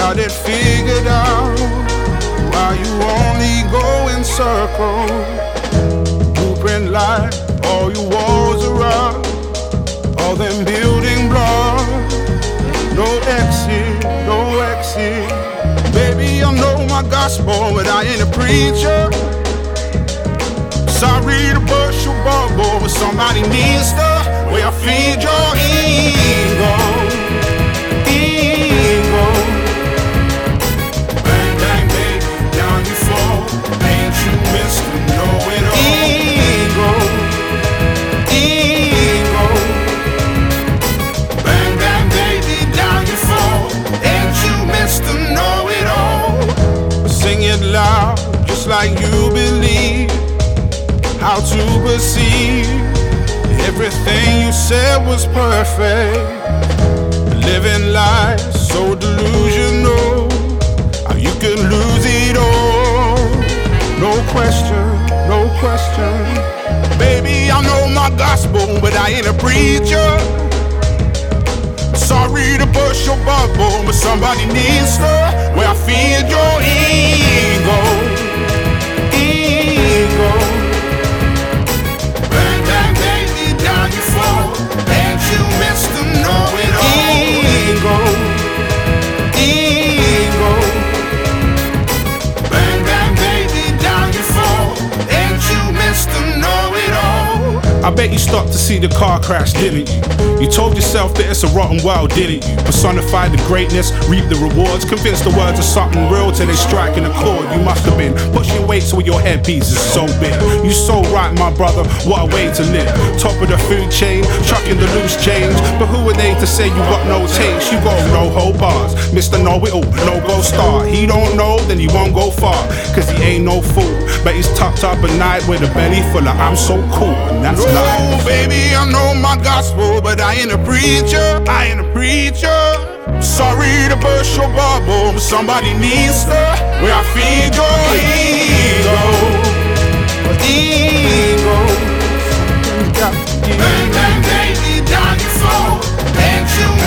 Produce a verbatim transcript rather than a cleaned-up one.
got it figured out. Why you only go in circles? Blueprint light, all your walls around, all them building blocks. No exit, no exit. Baby, I know my gospel, but I ain't a preacher. Sorry to burst your bubble, but somebody needs the way I feed your ego. Ego. Bang, bang, baby, down you fall. Ain't you Mister Know-It-All? Ego. Ego. Bang, bang, baby, down you fall. Ain't you Mister Know-It-All? Sing it loud, just like you believe. How to perceive everything you said was perfect. Living life so delusional, how you can lose it all. No question, no question. Baby, I know my gospel, but I ain't a preacher. Sorry to burst your bubble, but somebody needs to where I feed your ego. Ego. Ain't you Mister Know-It-All? Ego, ego. Bang, bang, baby, down you fall. Ain't you Mister Know-It-All? I bet you stopped to see the car crash, didn't you? You told yourself that it's a rotten world, didn't you? Personified the greatness, reap the rewards. Convinced the words are something real till they striking a chord. You must have been pushing weights with your headpiece is so big. You so right, my brother, what a way to live. Top of the food chain, chucking the loose change. But who are they to say you got no taste? You got no whole bars, Mister Know-It-All, no go star. He don't know, then he won't go far, cause he ain't no fool. But he's tucked up at night with a belly full of I'm so cool, and that's no, life. Baby, I know my gospel, but I ain't a preacher. I ain't a preacher. Sorry to burst your bubble, but somebody needs to where I feed your ego. Ego. Bang, bang, baby, down you fall. Ain't you